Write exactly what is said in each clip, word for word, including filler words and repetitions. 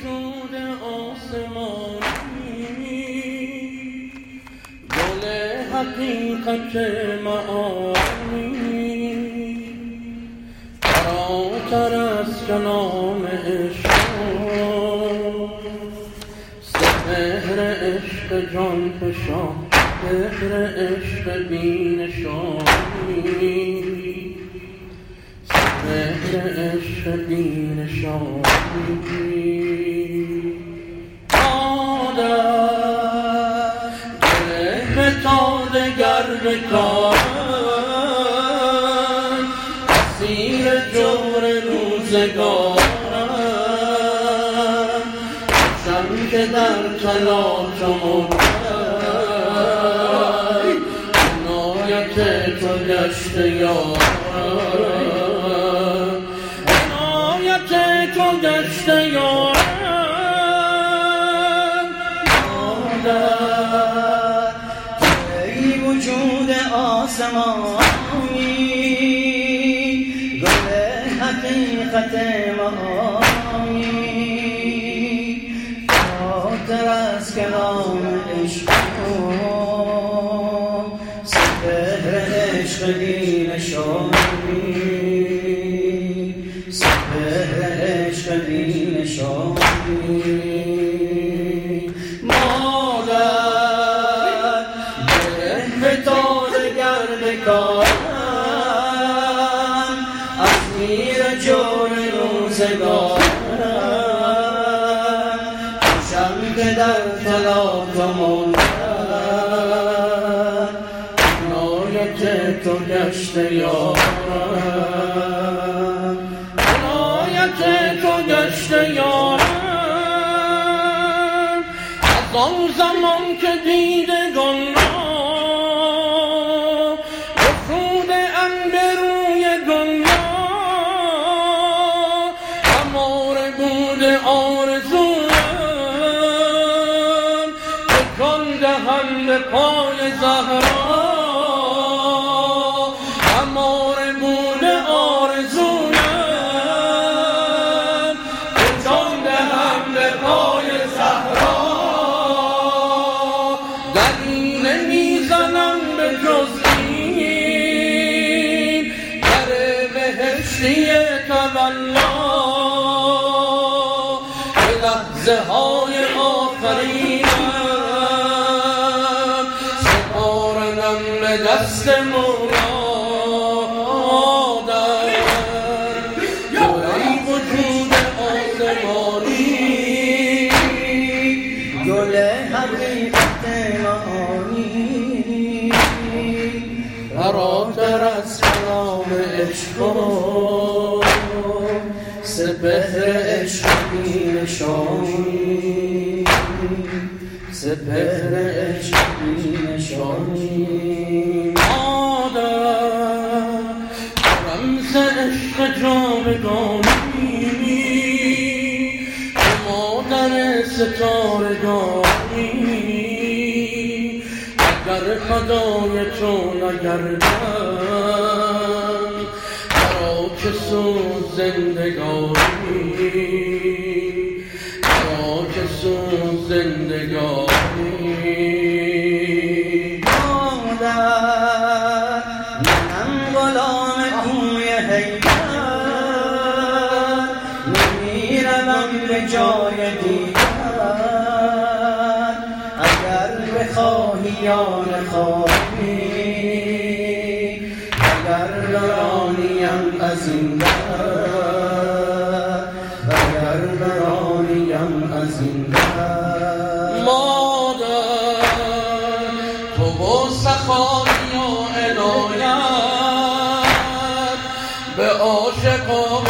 وجود آسمانی گل حقیقت معانی فراتر از کلام عشق سپهر عشق جان فشان سپهر عشق بینشانی سپهر عشق بینشانی مادر گره تا دگر بکارم اسیر جور روزگارم شم که در تلاش و مدعی عنایت تو گشت یارم عنایت تو گشت یارم مادر ای وجود آسمانی گل حقیقت معانی فراتر از کلام عشق سپهر عشق بینشانی سپهر عشق بینشانی مادر گره تا دگر بکارم اسیر جور روزگارم شم که در تلاش و مندن عنایت تو گشت یارم عنایت تو گشت یارم از آن زمان که دیدگان را گشوده‌اند به روی دنیا هماره بود آرزویم تکان دهم به پای زهرا هماره بود آرزویم تکان دهم به پای زهرا دلیل میزنم به جز این در بهشتی تولا به لحظه های آخرینم سپارنم به دست مولا تو ای وجود آسمانی گل حقیقت معانی فراتر از کلام عشق سپهر عشق بینشانی سپهر عشق بینشانی مادر رمز عشق جاودانی مادر ستارگانی اگر فدای تو نگردم برا چه سود زندگانی برا چه سود زندگانی مادر منم غلام کوی حیدر نمیروم به جای دیگر اگر بخواهی یا نخواهی اگر برانیم از این در اگر برانیم از این در مادر تو با سخایی و عنایت به عاشقان و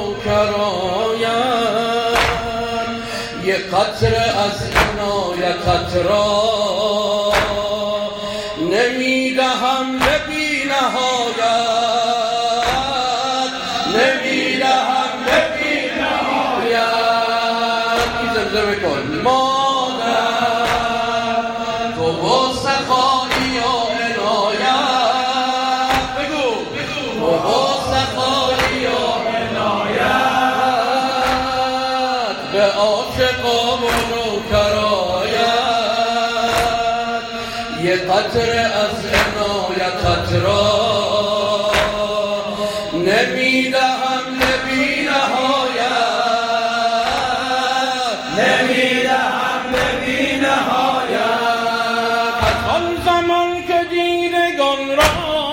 نوکرایت یک قطره از عنایتت را نمیدهم به بی نهایت نمیدهم به بی نهایت این زمزمه کن مادر تو با سخایی و عنایت بگو تو با سخایی و عنایت به چه قابل و کرایت یه قطره از عنایتت را نمیدهم نبی نهایت نمیدهم نبی نهایت از آن زمان که دیدگان را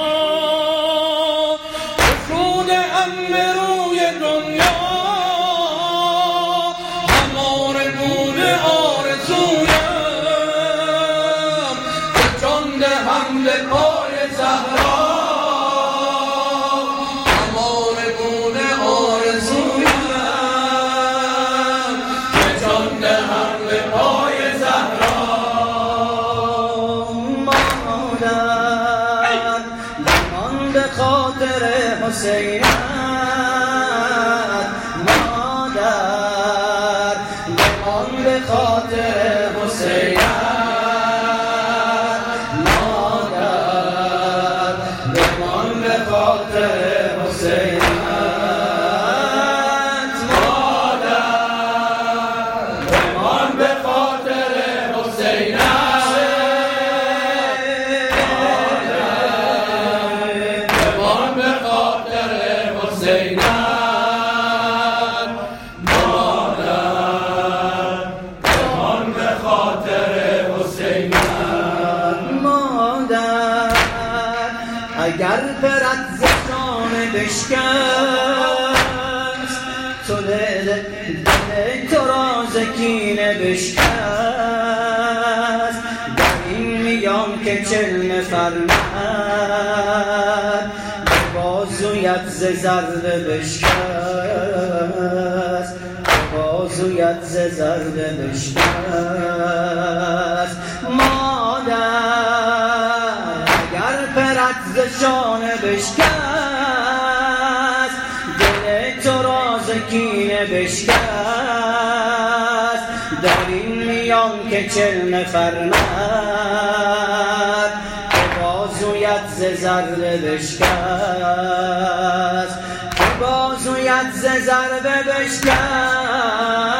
گشوده‌ام به روی دنیا هماره بوده آرزویم که جان دهم به پای زهرا هماره بوده آرزویم که جان دهم به پای زهرا مادر بمان به خاطر حسینت مادر بمان به خاطر حسینت مادر بمان به خاطر حسینت مادر بمان به خاطر حسینت بمان به خاطر حسینت مادر بمان به خاطر حسینت مادر اگر پرد زشان بشکست تو دل دل تو را زکینه بشکست در این میان که چل فرمد بازویت ز ضربه بشکست بازویت ز ضربه بشکست مادر اگر پرد ز شانه بشکست دل تو را ز کینه بشکست در این میان که چل نفرمد بازویت ز ضربه بشکست بازویت ز ضربه بشکست